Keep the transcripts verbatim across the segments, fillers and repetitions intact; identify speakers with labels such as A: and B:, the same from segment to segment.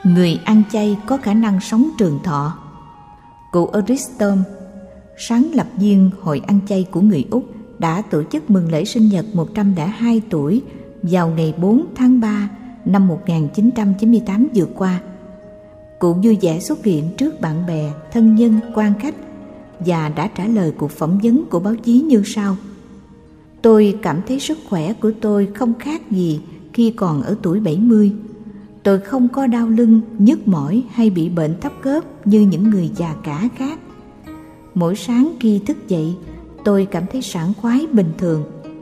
A: Người ăn chay có khả năng sống trường thọ. Cụ Eric Sturm, sáng lập viên Hội ăn chay của người Úc, đã tổ chức mừng lễ sinh nhật một trăm lẻ hai tuổi vào ngày bốn tháng ba năm một nghìn chín trăm chín mươi tám vừa qua. Cụ vui vẻ xuất hiện trước bạn bè, thân nhân, quan khách và đã trả lời cuộc phỏng vấn của báo chí như sau: Tôi cảm thấy sức khỏe của tôi không khác gì khi còn ở tuổi bảy mươi. Tôi không có đau lưng, nhức mỏi hay bị bệnh thấp khớp như những người già cả khác. Mỗi sáng khi thức dậy, tôi cảm thấy sảng khoái bình thường.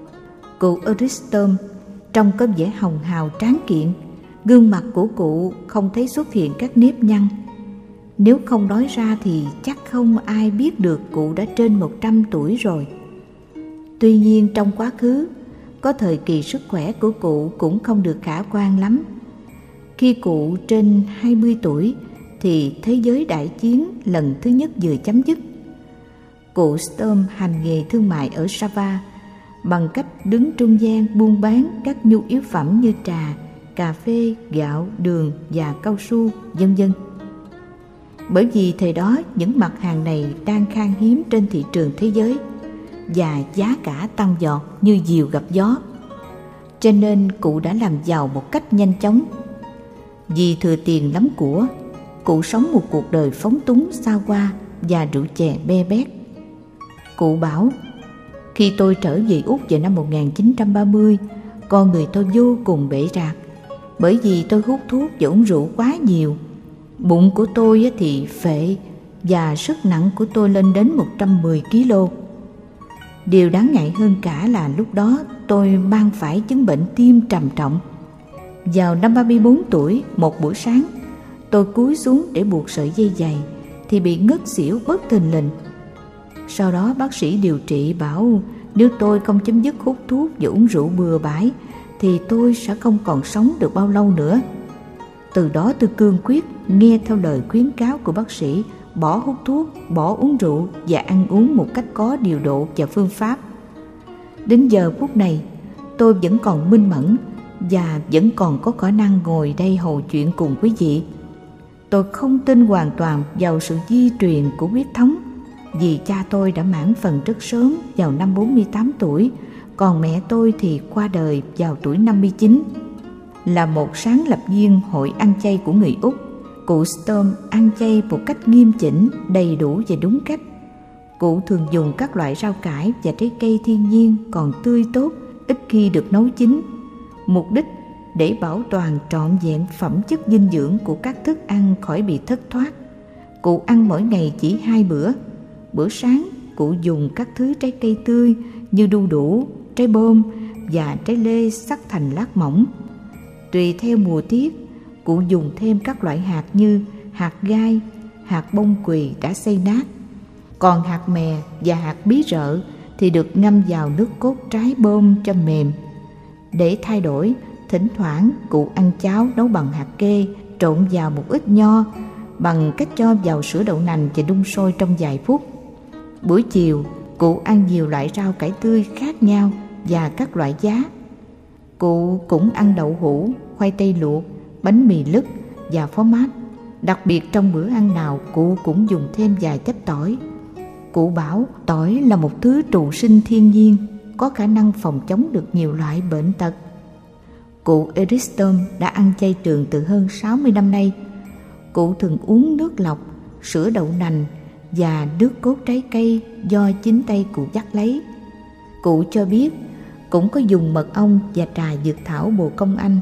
A: Cụ Eric Sturm trông có vẻ hồng hào tráng kiện. Gương mặt của cụ không thấy xuất hiện các nếp nhăn. Nếu không nói ra thì chắc không ai biết được cụ đã trên một trăm tuổi rồi. Tuy nhiên trong quá khứ, có thời kỳ sức khỏe của cụ cũng không được khả quan lắm. Khi cụ trên hai mươi tuổi thì thế giới đại chiến lần thứ nhất vừa chấm dứt. Cụ Sturm hành nghề thương mại ở Sava bằng cách đứng trung gian buôn bán các nhu yếu phẩm như trà, cà phê, gạo, đường và cao su, vân vân. Bởi vì thời đó những mặt hàng này đang khan hiếm trên thị trường thế giới và giá cả tăng vọt như diều gặp gió, cho nên cụ đã làm giàu một cách nhanh chóng. Vì thừa tiền lắm của, cụ sống một cuộc đời phóng túng xa hoa và rượu chè be bét. Cụ bảo: Khi tôi trở về Úc vào năm một nghìn chín trăm ba mươi, con người tôi vô cùng bể rạc, bởi vì tôi hút thuốc và uống rượu quá nhiều. Bụng của tôi thì phệ và sức nặng của tôi lên đến một trăm mười ki lô. Điều đáng ngại hơn cả là lúc đó tôi mang phải chứng bệnh tim trầm trọng. Vào năm ba mươi bốn tuổi, một buổi sáng, tôi cúi xuống để buộc sợi dây giày thì bị ngất xỉu bất thình lình. Sau đó bác sĩ điều trị bảo nếu tôi không chấm dứt hút thuốc và uống rượu bừa bãi thì tôi sẽ không còn sống được bao lâu nữa. Từ đó tôi cương quyết nghe theo lời khuyến cáo của bác sĩ, bỏ hút thuốc, bỏ uống rượu và ăn uống một cách có điều độ và phương pháp. Đến giờ phút này, tôi vẫn còn minh mẫn và vẫn còn có khả năng ngồi đây hầu chuyện cùng quý vị. Tôi không tin hoàn toàn vào sự di truyền của huyết thống, vì cha tôi đã mãn phần rất sớm vào năm bốn mươi tám tuổi, còn mẹ tôi thì qua đời vào tuổi năm mươi chín. Là một sáng lập viên Hội ăn chay của người Úc, cụ Sturm ăn chay một cách nghiêm chỉnh, đầy đủ và đúng cách. Cụ thường dùng các loại rau cải và trái cây thiên nhiên còn tươi tốt, ít khi được nấu chín, mục đích để bảo toàn trọn vẹn phẩm chất dinh dưỡng của các thức ăn khỏi bị thất thoát. Cụ ăn mỗi ngày chỉ hai bữa. Bữa sáng, cụ dùng các thứ trái cây tươi như đu đủ, trái bôm và trái lê sắc thành lát mỏng. Tùy theo mùa tiết, cụ dùng thêm các loại hạt như hạt gai, hạt bông quỳ đã xay nát. Còn hạt mè và hạt bí rợ thì được ngâm vào nước cốt trái bôm cho mềm. Để thay đổi, thỉnh thoảng cụ ăn cháo nấu bằng hạt kê trộn vào một ít nho bằng cách cho vào sữa đậu nành và đun sôi trong vài phút. Buổi chiều, cụ ăn nhiều loại rau cải tươi khác nhau và các loại giá. Cụ cũng ăn đậu hũ, khoai tây luộc, bánh mì lứt và phó mát. Đặc biệt trong bữa ăn nào, cụ cũng dùng thêm vài tép tỏi. Cụ bảo tỏi là một thứ trụ sinh thiên nhiên, có khả năng phòng chống được nhiều loại bệnh tật. Cụ Eric Sturm đã ăn chay trường từ hơn sáu mươi năm nay. Cụ thường uống nước lọc, sữa đậu nành và nước cốt trái cây do chính tay cụ dắt lấy. Cụ cho biết cũng có dùng mật ong và trà dược thảo bồ công anh.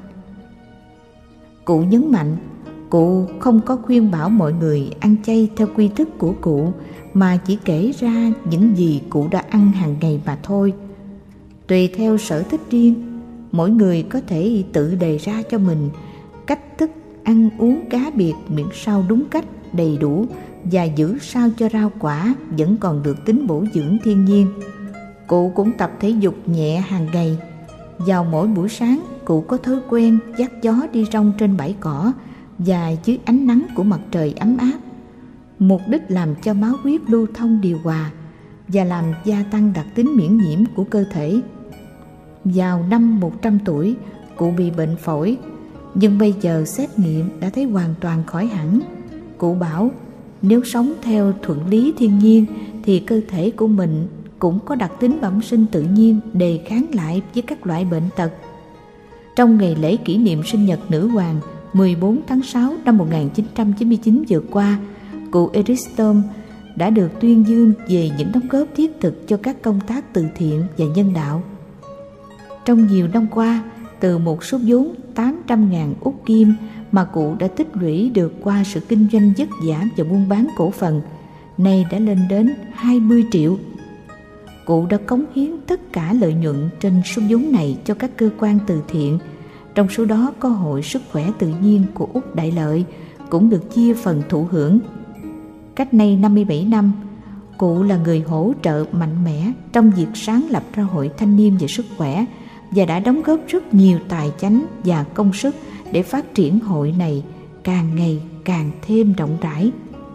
A: Cụ nhấn mạnh cụ không có khuyên bảo mọi người ăn chay theo quy thức của cụ, mà chỉ kể ra những gì cụ đã ăn hàng ngày mà thôi. Tùy theo sở thích riêng, mỗi người có thể tự đề ra cho mình cách thức ăn uống cá biệt, miễn sao đúng cách, đầy đủ và giữ sao cho rau quả vẫn còn được tính bổ dưỡng thiên nhiên. Cụ cũng tập thể dục nhẹ hàng ngày. Vào mỗi buổi sáng, cụ có thói quen dắt gió đi rong trên bãi cỏ và dưới ánh nắng của mặt trời ấm áp, mục đích làm cho máu huyết lưu thông điều hòa và làm gia tăng đặc tính miễn nhiễm của cơ thể. Vào năm một trăm tuổi, cụ bị bệnh phổi Nhưng bây giờ xét nghiệm đã thấy hoàn toàn khỏi hẳn. Cụ bảo nếu sống theo thuận lý thiên nhiên thì cơ thể của mình cũng có đặc tính bẩm sinh tự nhiên đề kháng lại với các loại bệnh tật. Trong ngày lễ kỷ niệm sinh nhật nữ hoàng mười bốn tháng sáu năm một nghìn chín trăm chín mươi chín vừa qua, cụ Eric Storm đã được tuyên dương về những đóng góp thiết thực cho các công tác từ thiện và nhân đạo. Trong nhiều năm qua, từ một số vốn tám trăm ngàn úc kim mà cụ đã tích lũy được qua sự kinh doanh vất vả và buôn bán cổ phần, nay đã lên đến hai mươi triệu. Cụ đã cống hiến tất cả lợi nhuận trên số vốn này cho các cơ quan từ thiện, trong số đó có Hội Sức khỏe tự nhiên của Úc Đại Lợi cũng được chia phần thụ hưởng. Cách nay năm mươi bảy năm, cụ là người hỗ trợ mạnh mẽ trong việc sáng lập ra Hội Thanh niên về sức khỏe và đã đóng góp rất nhiều tài chánh và công sức để phát triển hội này càng ngày càng thêm rộng rãi.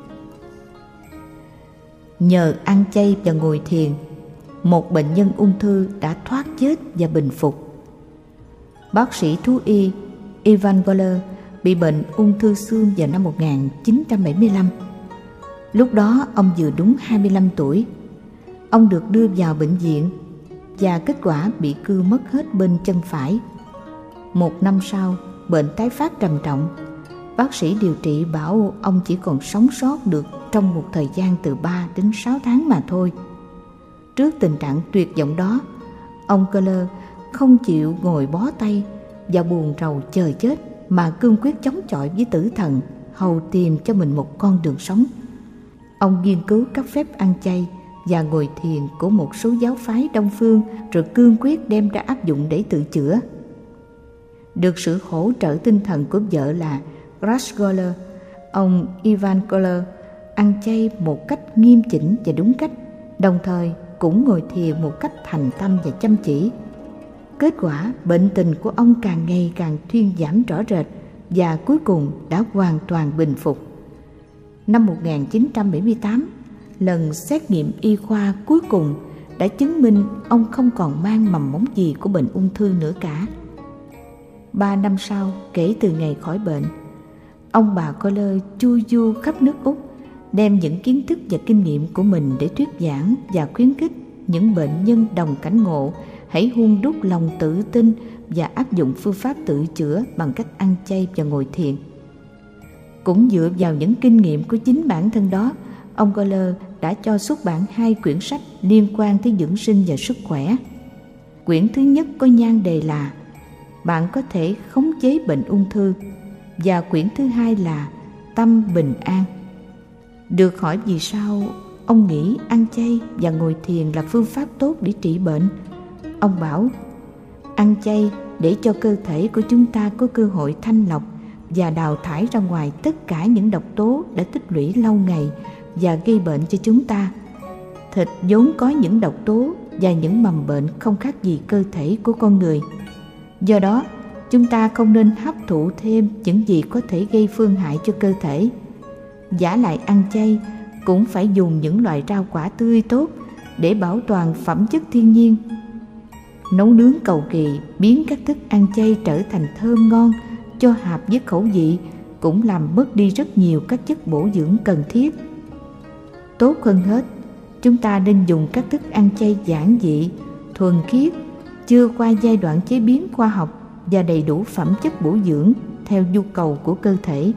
A: Nhờ ăn chay và ngồi thiền, một bệnh nhân ung thư đã thoát chết và bình phục. Bác sĩ thú y Ivan Goller bị bệnh ung thư xương vào năm một nghìn chín trăm bảy mươi lăm. Lúc đó ông vừa đúng hai mươi lăm tuổi. Ông được đưa vào bệnh viện và kết quả bị cưa mất hết bên chân phải. Một năm sau, bệnh tái phát trầm trọng. Bác sĩ điều trị bảo ông chỉ còn sống sót được trong một thời gian từ ba đến sáu tháng mà thôi. Trước tình trạng tuyệt vọng đó, ông Goller không chịu ngồi bó tay và buồn rầu chờ chết, mà cương quyết chống chọi với tử thần, hầu tìm cho mình một con đường sống. Ông nghiên cứu các phép ăn chay và ngồi thiền của một số giáo phái Đông phương, rồi cương quyết đem ra áp dụng để tự chữa. Được sự hỗ trợ tinh thần của vợ là Grace Goller, ông Ivan Goller ăn chay một cách nghiêm chỉnh và đúng cách, đồng thời cũng ngồi thiền một cách thành tâm và chăm chỉ. Kết quả, bệnh tình của ông càng ngày càng thuyên giảm rõ rệt và cuối cùng đã hoàn toàn bình phục. Năm một nghìn chín trăm bảy mươi tám, lần xét nghiệm y khoa cuối cùng đã chứng minh ông không còn mang mầm mống gì của bệnh ung thư nữa cả. Ba năm sau kể từ ngày khỏi bệnh, ông bà Goller chu du khắp nước Úc, đem những kiến thức và kinh nghiệm của mình để thuyết giảng và khuyến khích những bệnh nhân đồng cảnh ngộ hãy hun đúc lòng tự tin và áp dụng phương pháp tự chữa bằng cách ăn chay và ngồi thiền. Cũng dựa vào những kinh nghiệm của chính bản thân đó, ông Goller đã cho xuất bản hai quyển sách liên quan tới dưỡng sinh và sức khỏe. Quyển thứ nhất có nhan đề là Bạn có thể khống chế bệnh ung thư, và quyển thứ hai là Tâm bình an. Được hỏi vì sao ông nghĩ ăn chay và ngồi thiền là phương pháp tốt để trị bệnh, ông bảo: ăn chay để cho cơ thể của chúng ta có cơ hội thanh lọc và đào thải ra ngoài tất cả những độc tố đã tích lũy lâu ngày và gây bệnh cho chúng ta. Thịt vốn có những độc tố và những mầm bệnh không khác gì cơ thể của con người. Do đó, chúng ta không nên hấp thụ thêm những gì có thể gây phương hại cho cơ thể. Vả lại ăn chay cũng phải dùng những loại rau quả tươi tốt để bảo toàn phẩm chất thiên nhiên. Nấu nướng cầu kỳ biến các thức ăn chay trở thành thơm ngon, cho hợp với khẩu vị, cũng làm mất đi rất nhiều các chất bổ dưỡng cần thiết. Tốt hơn hết, chúng ta nên dùng các thức ăn chay giản dị, thuần khiết, chưa qua giai đoạn chế biến khoa học và đầy đủ phẩm chất bổ dưỡng theo nhu cầu của cơ thể.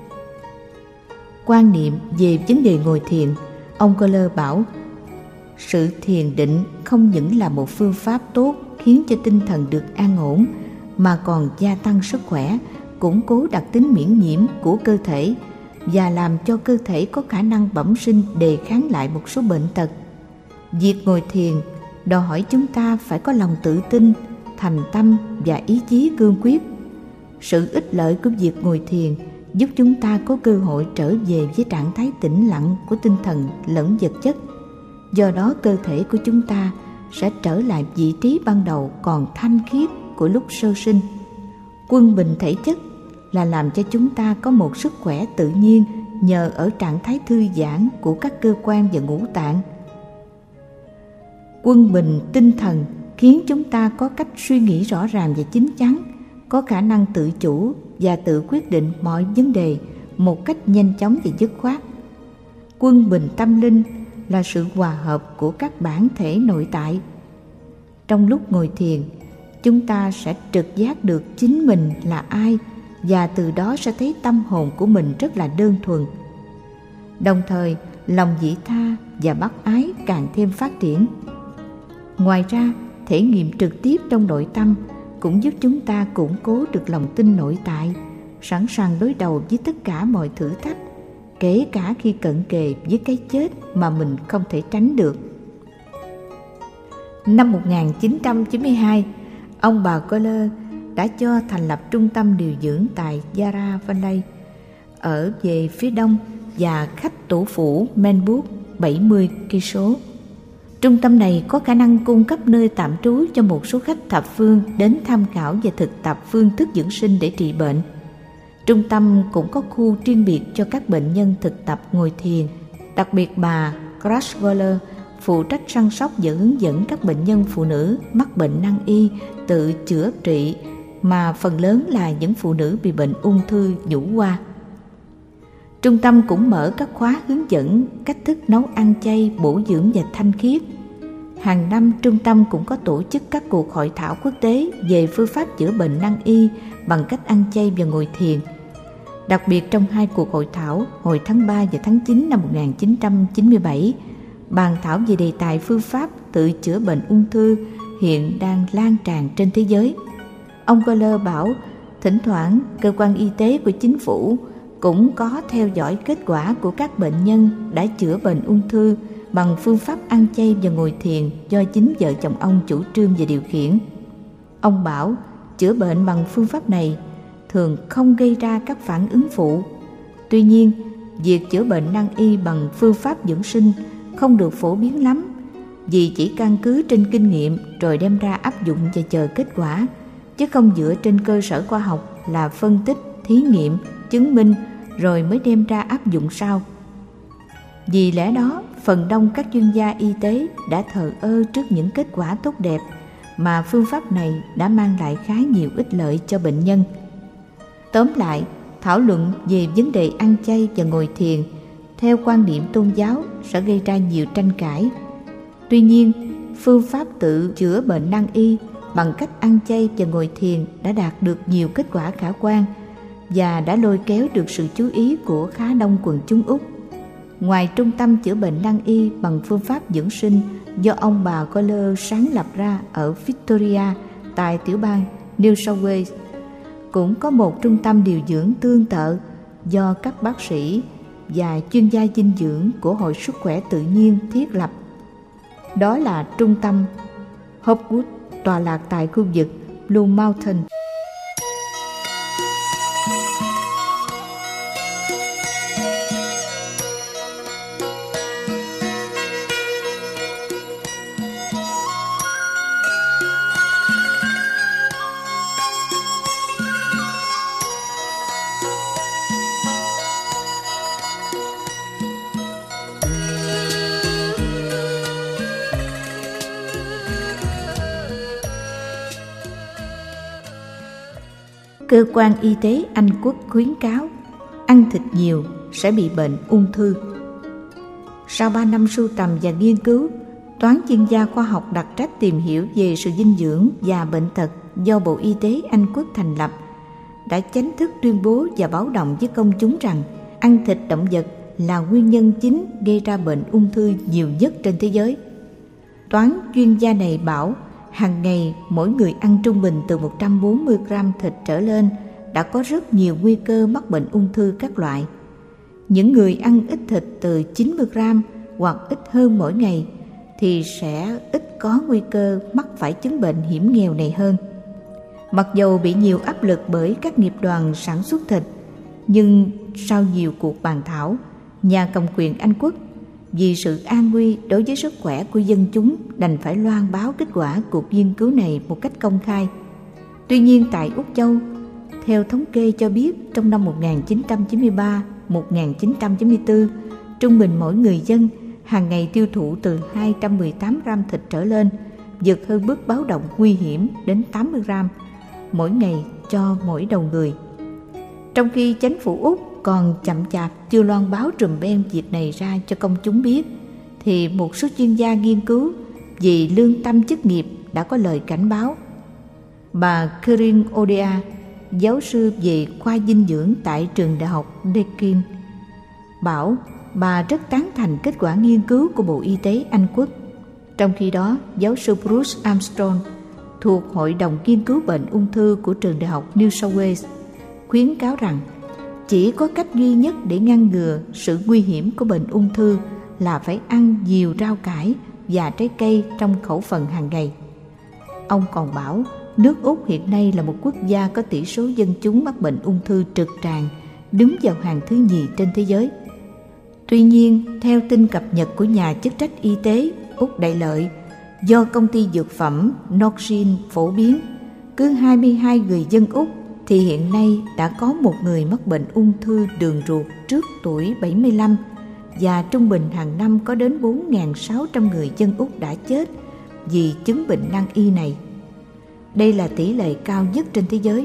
A: Quan niệm về vấn đề ngồi thiền, ông Goller bảo: sự thiền định không những là một phương pháp tốt khiến cho tinh thần được an ổn, mà còn gia tăng sức khỏe, củng cố đặc tính miễn nhiễm của cơ thể và làm cho cơ thể có khả năng bẩm sinh đề kháng lại một số bệnh tật. Việc ngồi thiền đòi hỏi chúng ta phải có lòng tự tin, thành tâm và ý chí cương quyết. Sự ích lợi của việc ngồi thiền giúp chúng ta có cơ hội trở về với trạng thái tĩnh lặng của tinh thần lẫn vật chất. Do đó cơ thể của chúng ta sẽ trở lại vị trí ban đầu còn thanh khiết của lúc sơ sinh. Quân bình thể chất là làm cho chúng ta có một sức khỏe tự nhiên nhờ ở trạng thái thư giãn của các cơ quan và ngũ tạng. Quân bình tinh thần khiến chúng ta có cách suy nghĩ rõ ràng và chín chắn, có khả năng tự chủ và tự quyết định mọi vấn đề một cách nhanh chóng và dứt khoát. Quân bình tâm linh là sự hòa hợp của các bản thể nội tại. Trong lúc ngồi thiền, chúng ta sẽ trực giác được chính mình là ai, và từ đó sẽ thấy tâm hồn của mình rất là đơn thuần. Đồng thời, lòng vị tha và bác ái càng thêm phát triển. Ngoài ra, thể nghiệm trực tiếp trong nội tâm cũng giúp chúng ta củng cố được lòng tin nội tại, sẵn sàng đối đầu với tất cả mọi thử thách, kể cả khi cận kề với cái chết mà mình không thể tránh được. Năm một nghìn chín trăm chín mươi hai, ông bà Kohler đã cho thành lập trung tâm điều dưỡng tại Yarra Valley ở về phía đông và khách tổ phủ Melbourne bảy mươi cây số. Trung tâm này có khả năng cung cấp nơi tạm trú cho một số khách thập phương đến tham khảo và thực tập phương thức dưỡng sinh để trị bệnh. Trung tâm cũng có khu riêng biệt cho các bệnh nhân thực tập ngồi thiền. Đặc biệt bà Grace Kohler phụ trách săn sóc và hướng dẫn các bệnh nhân phụ nữ mắc bệnh nan y tự chữa trị, mà phần lớn là những phụ nữ bị bệnh ung thư nhũ hoa. Trung tâm cũng mở các khóa hướng dẫn cách thức nấu ăn chay, bổ dưỡng và thanh khiết. Hàng năm, trung tâm cũng có tổ chức các cuộc hội thảo quốc tế về phương pháp chữa bệnh nan y bằng cách ăn chay và ngồi thiền. Đặc biệt trong hai cuộc hội thảo hồi tháng ba và tháng chín năm một nghìn chín trăm chín mươi bảy, bàn thảo về đề tài phương pháp tự chữa bệnh ung thư hiện đang lan tràn trên thế giới. Ông Kohler bảo thỉnh thoảng cơ quan y tế của chính phủ cũng có theo dõi kết quả của các bệnh nhân đã chữa bệnh ung thư bằng phương pháp ăn chay và ngồi thiền do chính vợ chồng ông chủ trương và điều khiển. Ông bảo chữa bệnh bằng phương pháp này thường không gây ra các phản ứng phụ. Tuy nhiên, việc chữa bệnh nan y bằng phương pháp dưỡng sinh không được phổ biến lắm, vì chỉ căn cứ trên kinh nghiệm rồi đem ra áp dụng và chờ kết quả, chứ không dựa trên cơ sở khoa học là phân tích, thí nghiệm, chứng minh rồi mới đem ra áp dụng sau. Vì lẽ đó, phần đông các chuyên gia y tế đã thờ ơ trước những kết quả tốt đẹp mà phương pháp này đã mang lại khá nhiều ích lợi cho bệnh nhân. Tóm lại, thảo luận về vấn đề ăn chay và ngồi thiền theo quan điểm tôn giáo sẽ gây ra nhiều tranh cãi. Tuy nhiên, phương pháp tự chữa bệnh nan y bằng cách ăn chay và ngồi thiền đã đạt được nhiều kết quả khả quan và đã lôi kéo được sự chú ý của khá đông quần chúng Úc. Ngoài trung tâm chữa bệnh nan y bằng phương pháp dưỡng sinh do ông bà Kohler sáng lập ra ở Victoria tại tiểu bang New South Wales, cũng có một trung tâm điều dưỡng tương tự do các bác sĩ và chuyên gia dinh dưỡng của Hội Sức khỏe tự nhiên thiết lập. Đó là trung tâm Hopewood, tọa lạc tại khu vực Blue Mountain. Cơ quan y tế Anh Quốc khuyến cáo ăn thịt nhiều sẽ bị bệnh ung thư. Sau ba năm sưu tầm và nghiên cứu, toán chuyên gia khoa học đặc trách tìm hiểu về sự dinh dưỡng và bệnh tật do Bộ Y tế Anh Quốc thành lập đã chính thức tuyên bố và báo động với công chúng rằng ăn thịt động vật là nguyên nhân chính gây ra bệnh ung thư nhiều nhất trên thế giới. Toán chuyên gia này bảo hàng ngày mỗi người ăn trung bình từ một trăm bốn mươi gram thịt trở lên đã có rất nhiều nguy cơ mắc bệnh ung thư các loại. Những người ăn ít thịt từ chín mươi gram hoặc ít hơn mỗi ngày thì sẽ ít có nguy cơ mắc phải chứng bệnh hiểm nghèo này hơn. Mặc dầu bị nhiều áp lực bởi các nghiệp đoàn sản xuất thịt, nhưng sau nhiều cuộc bàn thảo, nhà cầm quyền Anh Quốc vì sự an nguy đối với sức khỏe của dân chúng đành phải loan báo kết quả cuộc nghiên cứu này một cách công khai. Tuy nhiên tại Úc Châu, theo thống kê cho biết trong năm một nghìn chín trăm chín mươi ba đến một nghìn chín trăm chín mươi tư, trung bình mỗi người dân hàng ngày tiêu thụ từ hai trăm mười tám gram thịt trở lên, vượt hơn mức báo động nguy hiểm đến tám mươi gram mỗi ngày cho mỗi đầu người. Trong khi chính phủ Úc còn chậm chạp chưa loan báo trùm beng việc này ra cho công chúng biết, thì một số chuyên gia nghiên cứu vì lương tâm chức nghiệp đã có lời cảnh báo. Bà Kirin Odea, giáo sư về khoa dinh dưỡng tại trường đại học Deakin, bảo bà rất tán thành kết quả nghiên cứu của Bộ Y tế Anh Quốc. Trong khi đó, giáo sư Bruce Armstrong thuộc Hội đồng nghiên cứu bệnh ung thư của trường đại học New South Wales khuyến cáo rằng chỉ có cách duy nhất để ngăn ngừa sự nguy hiểm của bệnh ung thư là phải ăn nhiều rau cải và trái cây trong khẩu phần hàng ngày. Ông còn bảo nước Úc hiện nay là một quốc gia có tỷ số dân chúng mắc bệnh ung thư trực tràng, đứng vào hàng thứ nhì trên thế giới. Tuy nhiên, theo tin cập nhật của nhà chức trách y tế Úc Đại Lợi do công ty dược phẩm Norgine phổ biến, cứ hai mươi hai người dân Úc thì hiện nay đã có một người mắc bệnh ung thư đường ruột trước tuổi bảy mươi lăm, và trung bình hàng năm có đến bốn nghìn sáu trăm người dân Úc đã chết vì chứng bệnh nan y này. Đây là tỷ lệ cao nhất trên thế giới.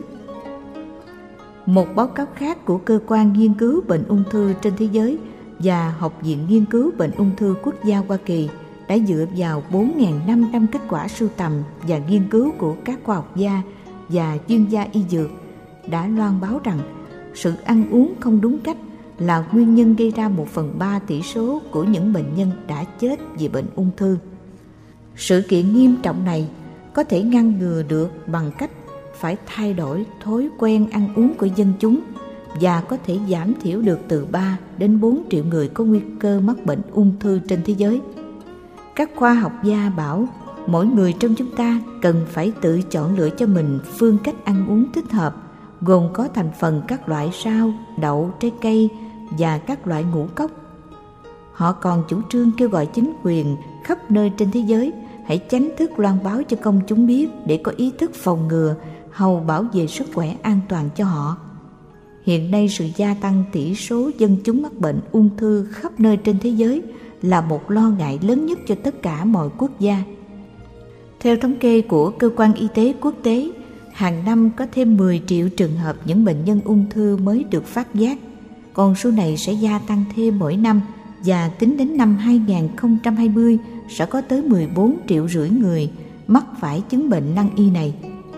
A: Một báo cáo khác của Cơ quan Nghiên cứu Bệnh ung thư trên thế giới và Học viện Nghiên cứu Bệnh ung thư Quốc gia Hoa Kỳ đã dựa vào bốn nghìn năm trăm kết quả sưu tầm và nghiên cứu của các khoa học gia và chuyên gia y dược đã loan báo rằng sự ăn uống không đúng cách là nguyên nhân gây ra một phần ba tỷ số của những bệnh nhân đã chết vì bệnh ung thư. Sự kiện nghiêm trọng này có thể ngăn ngừa được bằng cách phải thay đổi thói quen ăn uống của dân chúng và có thể giảm thiểu được từ ba đến bốn triệu người có nguy cơ mắc bệnh ung thư trên thế giới. Các khoa học gia bảo mỗi người trong chúng ta cần phải tự chọn lựa cho mình phương cách ăn uống thích hợp, gồm có thành phần các loại rau, đậu, trái cây và các loại ngũ cốc. Họ còn chủ trương kêu gọi chính quyền khắp nơi trên thế giới hãy tránh thức loan báo cho công chúng biết để có ý thức phòng ngừa, hầu bảo vệ sức khỏe an toàn cho họ. Hiện nay sự gia tăng tỷ số dân chúng mắc bệnh ung thư khắp nơi trên thế giới là một lo ngại lớn nhất cho tất cả mọi quốc gia. Theo thống kê của Cơ quan Y tế Quốc tế, hàng năm có thêm mười triệu trường hợp những bệnh nhân ung thư mới được phát giác. Con số này sẽ gia tăng thêm mỗi năm và tính đến năm hai không hai không sẽ có tới mười bốn triệu rưỡi người mắc phải chứng bệnh nan y này.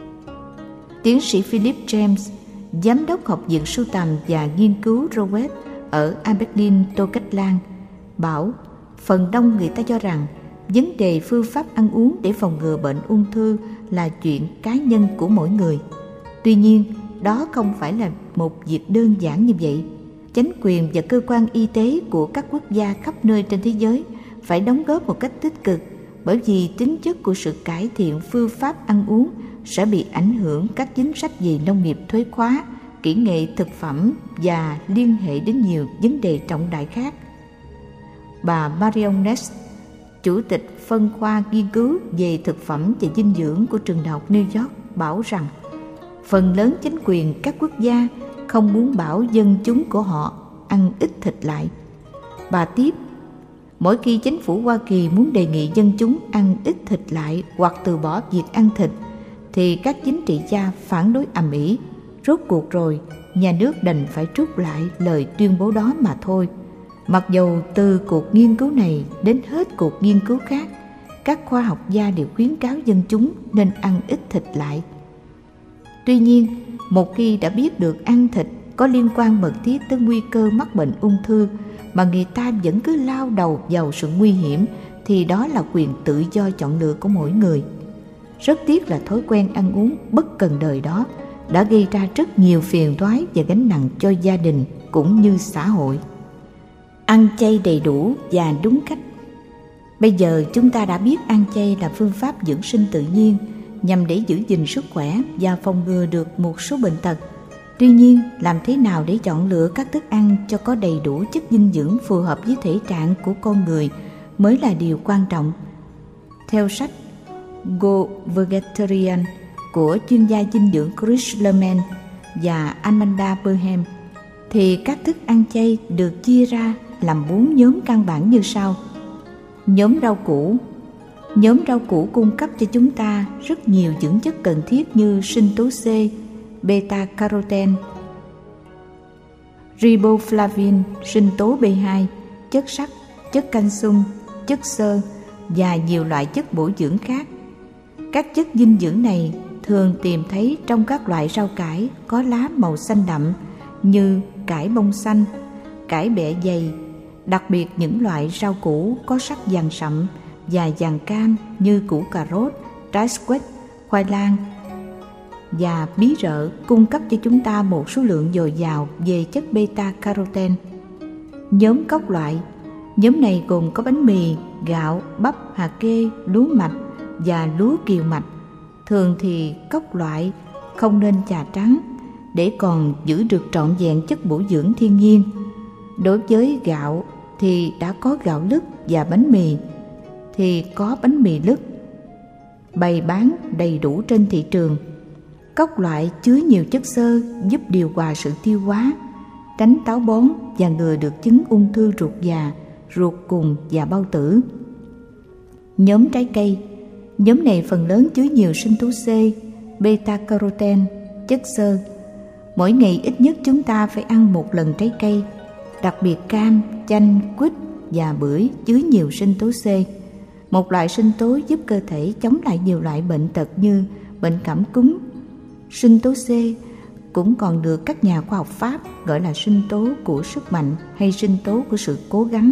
A: Tiến sĩ Philip James, giám đốc Học viện Sưu tầm và Nghiên cứu Rowett ở Aberdeen, Tô Cách Lan, bảo phần đông người ta cho rằng vấn đề phương pháp ăn uống để phòng ngừa bệnh ung thư là chuyện cá nhân của mỗi người. Tuy nhiên, đó không phải là một việc đơn giản như vậy. Chính quyền và cơ quan y tế của các quốc gia khắp nơi trên thế giới phải đóng góp một cách tích cực, bởi vì tính chất của sự cải thiện phương pháp ăn uống sẽ bị ảnh hưởng các chính sách về nông nghiệp, thuế khóa, kỹ nghệ thực phẩm và liên hệ đến nhiều vấn đề trọng đại khác. Bà Marion Ness, chủ tịch phân khoa nghiên cứu về thực phẩm và dinh dưỡng của trường đại học New York, bảo rằng phần lớn chính quyền các quốc gia không muốn bảo dân chúng của họ ăn ít thịt lại. Bà tiếp, mỗi khi chính phủ Hoa Kỳ muốn đề nghị dân chúng ăn ít thịt lại hoặc từ bỏ việc ăn thịt, thì các chính trị gia phản đối ầm ĩ. Rốt cuộc rồi, nhà nước đành phải trút lại lời tuyên bố đó mà thôi. Mặc dầu từ cuộc nghiên cứu này đến hết cuộc nghiên cứu khác, các khoa học gia đều khuyến cáo dân chúng nên ăn ít thịt lại. Tuy nhiên, một khi đã biết được ăn thịt có liên quan mật thiết tới nguy cơ mắc bệnh ung thư mà người ta vẫn cứ lao đầu vào sự nguy hiểm, thì đó là quyền tự do chọn lựa của mỗi người. Rất tiếc là thói quen ăn uống bất cần đời đó đã gây ra rất nhiều phiền toái và gánh nặng cho gia đình cũng như xã hội. Ăn chay đầy đủ và đúng cách. Bây giờ chúng ta đã biết ăn chay là phương pháp dưỡng sinh tự nhiên nhằm để giữ gìn sức khỏe và phòng ngừa được một số bệnh tật. Tuy nhiên, làm thế nào để chọn lựa các thức ăn cho có đầy đủ chất dinh dưỡng phù hợp với thể trạng của con người mới là điều quan trọng. Theo sách Go Vegetarian của chuyên gia dinh dưỡng Chris Lerman và Amanda Burnham, thì các thức ăn chay được chia ra làm bốn nhóm căn bản như sau. Nhóm rau củ. Nhóm rau củ cung cấp cho chúng ta rất nhiều dưỡng chất cần thiết như sinh tố C, beta-carotene, riboflavin, sinh tố B hai, chất sắt, chất calcium, chất xơ và nhiều loại chất bổ dưỡng khác. Các chất dinh dưỡng này thường tìm thấy trong các loại rau cải có lá màu xanh đậm như cải bông xanh, cải bẹ dày, đặc biệt những loại rau củ có sắc vàng sậm và vàng cam như củ cà rốt, trái squash, khoai lang và bí rợ cung cấp cho chúng ta một số lượng dồi dào về chất beta-carotene. Nhóm cốc loại. Nhóm này gồm có bánh mì, gạo, bắp, hạt kê, lúa mạch và lúa kiều mạch. Thường thì cốc loại không nên trà trắng để còn giữ được trọn vẹn chất bổ dưỡng thiên nhiên. Đối với gạo thì đã có gạo lứt và bánh mì thì có bánh mì lứt bày bán đầy đủ trên thị trường. Cốc loại chứa nhiều chất xơ giúp điều hòa sự tiêu hóa, tránh táo bón và ngừa được chứng ung thư ruột già, ruột cùng và bao tử. Nhóm trái cây. Nhóm này phần lớn chứa nhiều sinh tố C, beta-carotene, chất xơ. Mỗi ngày ít nhất chúng ta phải ăn một lần trái cây, đặc biệt cam, chanh, quýt và bưởi chứa nhiều sinh tố C, một loại sinh tố giúp cơ thể chống lại nhiều loại bệnh tật như bệnh cảm cúm. Sinh tố C cũng còn được các nhà khoa học Pháp gọi là sinh tố của sức mạnh hay sinh tố của sự cố gắng.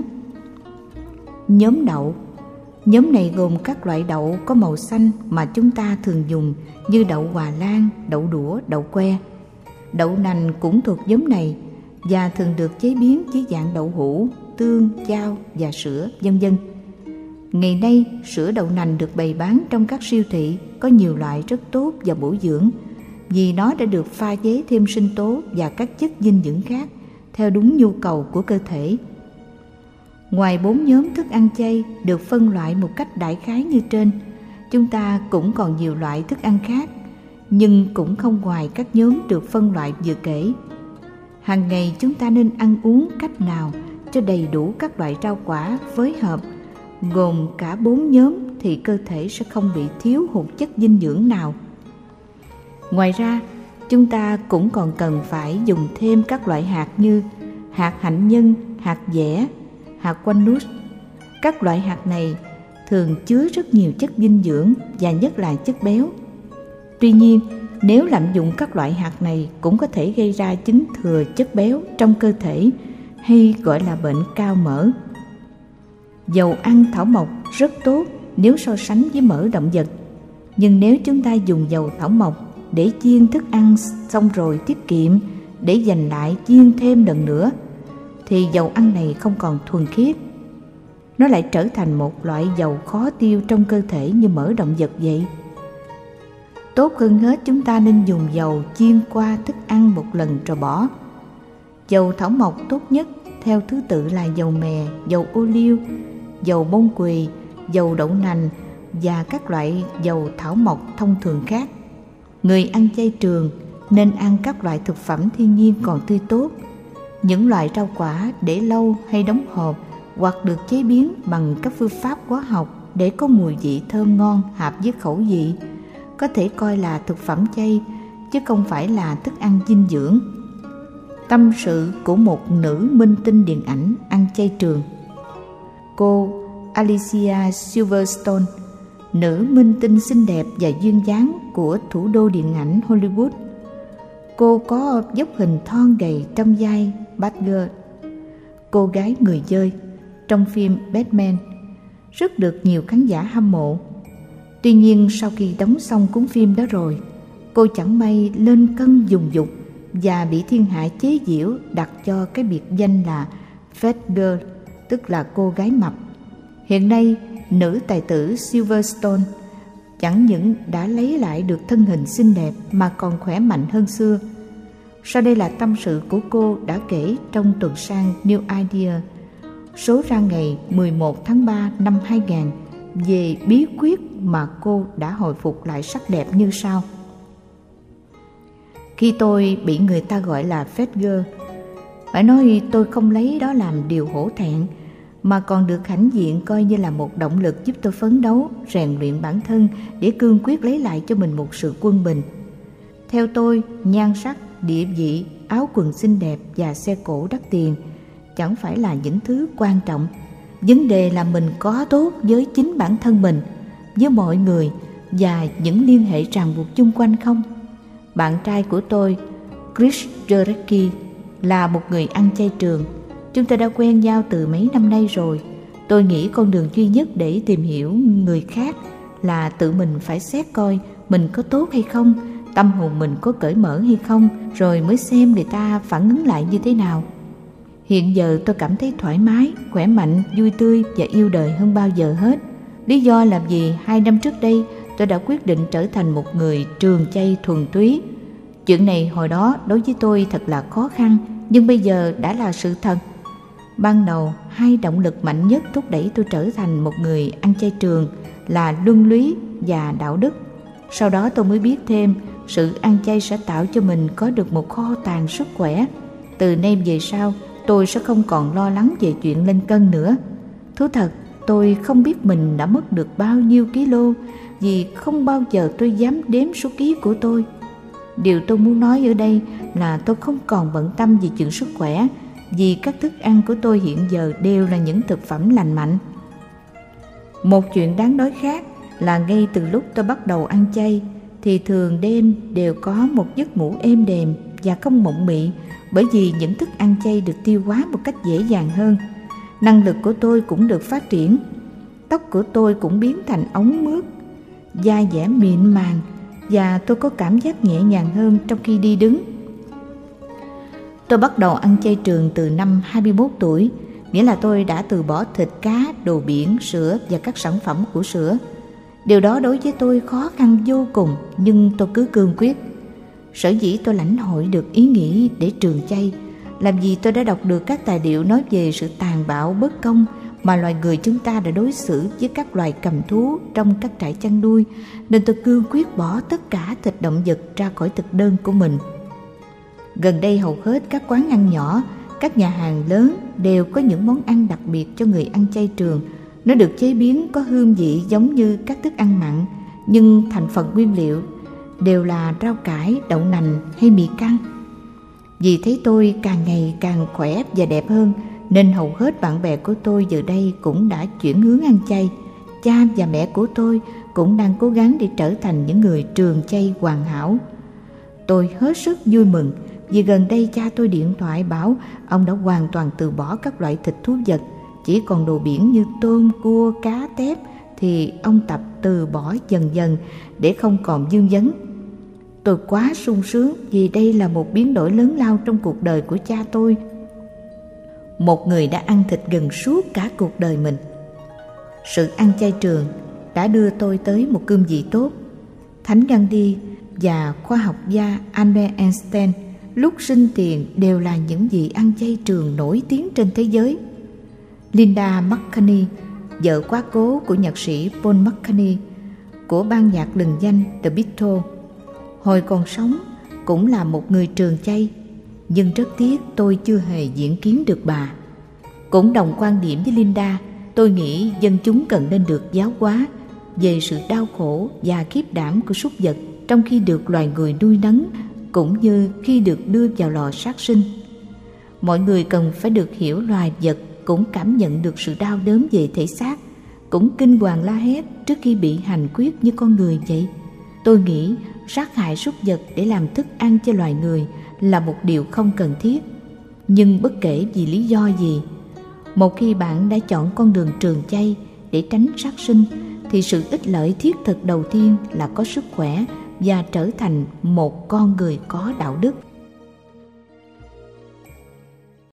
A: Nhóm đậu. Nhóm này gồm các loại đậu có màu xanh mà chúng ta thường dùng như đậu Hòa Lan, đậu đũa, đậu que. Đậu nành cũng thuộc nhóm này và thường được chế biến dưới dạng đậu hũ, tương, chao và sữa, vân vân. Ngày nay, sữa đậu nành được bày bán trong các siêu thị có nhiều loại rất tốt và bổ dưỡng vì nó đã được pha chế thêm sinh tố và các chất dinh dưỡng khác theo đúng nhu cầu của cơ thể. Ngoài bốn nhóm thức ăn chay được phân loại một cách đại khái như trên, chúng ta cũng còn nhiều loại thức ăn khác, nhưng cũng không ngoài các nhóm được phân loại vừa kể. Hàng ngày chúng ta nên ăn uống cách nào cho đầy đủ các loại rau quả phối hợp, gồm cả bốn nhóm thì cơ thể sẽ không bị thiếu hụt chất dinh dưỡng nào. Ngoài ra, chúng ta cũng còn cần phải dùng thêm các loại hạt như hạt hạnh nhân, hạt dẻ, hạt walnut. Các loại hạt này thường chứa rất nhiều chất dinh dưỡng và nhất là chất béo. Tuy nhiên, nếu lạm dụng các loại hạt này cũng có thể gây ra chứng thừa chất béo trong cơ thể hay gọi là bệnh cao mỡ. Dầu ăn thảo mộc rất tốt nếu so sánh với mỡ động vật, nhưng nếu chúng ta dùng dầu thảo mộc để chiên thức ăn xong rồi tiết kiệm để dành lại chiên thêm lần nữa thì dầu ăn này không còn thuần khiết. Nó lại trở thành một loại dầu khó tiêu trong cơ thể như mỡ động vật vậy. Tốt hơn hết chúng ta nên dùng dầu chiên qua thức ăn một lần rồi bỏ. Dầu thảo mộc tốt nhất theo thứ tự là dầu mè, dầu ô liu, dầu bông quỳ, dầu đậu nành và các loại dầu thảo mộc thông thường khác. Người ăn chay trường nên ăn các loại thực phẩm thiên nhiên còn tươi tốt. Những loại rau quả để lâu hay đóng hộp hoặc được chế biến bằng các phương pháp hóa học để có mùi vị thơm ngon hợp với khẩu vị có thể coi là thực phẩm chay chứ không phải là thức ăn dinh dưỡng. Tâm sự của một nữ minh tinh điện ảnh ăn chay trường. Cô Alicia Silverstone, nữ minh tinh xinh đẹp và duyên dáng của thủ đô điện ảnh Hollywood. Cô có dốc hình thon gầy trong vai Batgirl, cô gái người dơi trong phim Batman, rất được nhiều khán giả hâm mộ. Tuy nhiên sau khi đóng xong cuốn phim đó rồi, cô chẳng may lên cân dùng dục và bị thiên hạ chế giễu đặt cho cái biệt danh là Fat Girl, tức là cô gái mập. Hiện nay, nữ tài tử Silverstone chẳng những đã lấy lại được thân hình xinh đẹp mà còn khỏe mạnh hơn xưa. Sau đây là tâm sự của cô đã kể trong tuần san New Idea, số ra ngày mười một tháng ba năm hai nghìn, về bí quyết mà cô đã hồi phục lại sắc đẹp như sau. Khi tôi bị người ta gọi là Fat Girl, phải nói tôi không lấy đó làm điều hổ thẹn, mà còn được hãnh diện coi như là một động lực giúp tôi phấn đấu, rèn luyện bản thân để cương quyết lấy lại cho mình một sự quân bình. Theo tôi, nhan sắc, địa vị áo quần xinh đẹp và xe cổ đắt tiền chẳng phải là những thứ quan trọng. Vấn đề là mình có tốt với chính bản thân mình, với mọi người và những liên hệ ràng buộc chung quanh không? Bạn trai của tôi, Chris Jarecki, là một người ăn chay trường. Chúng ta đã quen nhau từ mấy năm nay rồi. Tôi nghĩ con đường duy nhất để tìm hiểu người khác là tự mình phải xét coi mình có tốt hay không, tâm hồn mình có cởi mở hay không, rồi mới xem người ta phản ứng lại như thế nào. Hiện giờ tôi cảm thấy thoải mái, khỏe mạnh, vui tươi và yêu đời hơn bao giờ hết. Lý do là vì hai năm trước đây tôi đã quyết định trở thành một người trường chay thuần túy. Chuyện này hồi đó đối với tôi thật là khó khăn, nhưng bây giờ đã là sự thật. Ban đầu, hai động lực mạnh nhất thúc đẩy tôi trở thành một người ăn chay trường là luân lý và đạo đức. Sau đó tôi mới biết thêm, sự ăn chay sẽ tạo cho mình có được một kho tàng sức khỏe. Từ nay về sau, tôi sẽ không còn lo lắng về chuyện lên cân nữa. Thú thật, tôi không biết mình đã mất được bao nhiêu ký-lô, vì không bao giờ tôi dám đếm số ký của tôi. Điều tôi muốn nói ở đây là tôi không còn bận tâm về chuyện sức khỏe, vì các thức ăn của tôi hiện giờ đều là những thực phẩm lành mạnh. Một chuyện đáng nói khác là ngay từ lúc tôi bắt đầu ăn chay thì thường đêm đều có một giấc ngủ êm đềm và không mộng mị, bởi vì những thức ăn chay được tiêu hóa một cách dễ dàng hơn. Năng lực của tôi cũng được phát triển, tóc của tôi cũng biến thành ống mướt, da dẻ mịn màng và tôi có cảm giác nhẹ nhàng hơn trong khi đi đứng. Tôi bắt đầu ăn chay trường từ năm hai mươi mốt tuổi, nghĩa là tôi đã từ bỏ thịt cá, đồ biển, sữa và các sản phẩm của sữa. Điều đó đối với tôi khó khăn vô cùng, nhưng tôi cứ cương quyết. Sở dĩ tôi lãnh hội được ý nghĩ để trường chay là vì tôi đã đọc được các tài liệu nói về sự tàn bạo bất công mà loài người chúng ta đã đối xử với các loài cầm thú trong các trại chăn nuôi, nên tôi cương quyết bỏ tất cả thịt động vật ra khỏi thực đơn của mình. Gần đây hầu hết các quán ăn nhỏ, các nhà hàng lớn đều có những món ăn đặc biệt cho người ăn chay trường. Nó được chế biến có hương vị giống như các thức ăn mặn, nhưng thành phần nguyên liệu đều là rau cải, đậu nành hay mì căng. Vì thấy tôi càng ngày càng khỏe và đẹp hơn, nên hầu hết bạn bè của tôi giờ đây cũng đã chuyển hướng ăn chay. Cha và mẹ của tôi cũng đang cố gắng để trở thành những người trường chay hoàn hảo. Tôi hết sức vui mừng vì gần đây cha tôi điện thoại bảo ông đã hoàn toàn từ bỏ các loại thịt thú vật, chỉ còn đồ biển như tôm, cua, cá, tép thì ông tập từ bỏ dần dần để không còn vương vấn. Tôi quá sung sướng vì đây là một biến đổi lớn lao trong cuộc đời của cha tôi, một người đã ăn thịt gần suốt cả cuộc đời mình. Sự ăn chay trường đã đưa tôi tới một cương vị tốt. Thánh Gandhi và khoa học gia Albert Einstein lúc sinh tiền đều là những vị ăn chay trường nổi tiếng trên thế giới. Linda McCartney, vợ quá cố của nhạc sĩ Paul McCartney của ban nhạc lừng danh The Beatles, hồi còn sống cũng là một người trường chay, nhưng rất tiếc tôi chưa hề diễn kiến được bà. Cũng đồng quan điểm với Linda, tôi nghĩ dân chúng cần nên được giáo hóa về sự đau khổ và khiếp đảm của súc vật trong khi được loài người nuôi nấng, cũng như khi được đưa vào lò sát sinh. Mọi người cần phải được hiểu loài vật cũng cảm nhận được sự đau đớn về thể xác, cũng kinh hoàng la hét trước khi bị hành quyết như con người vậy. Tôi nghĩ sát hại súc vật để làm thức ăn cho loài người là một điều không cần thiết. Nhưng bất kể vì lý do gì, một khi bạn đã chọn con đường trường chay để tránh sát sinh, thì sự ích lợi thiết thực đầu tiên là có sức khỏe và trở thành một con người có đạo đức.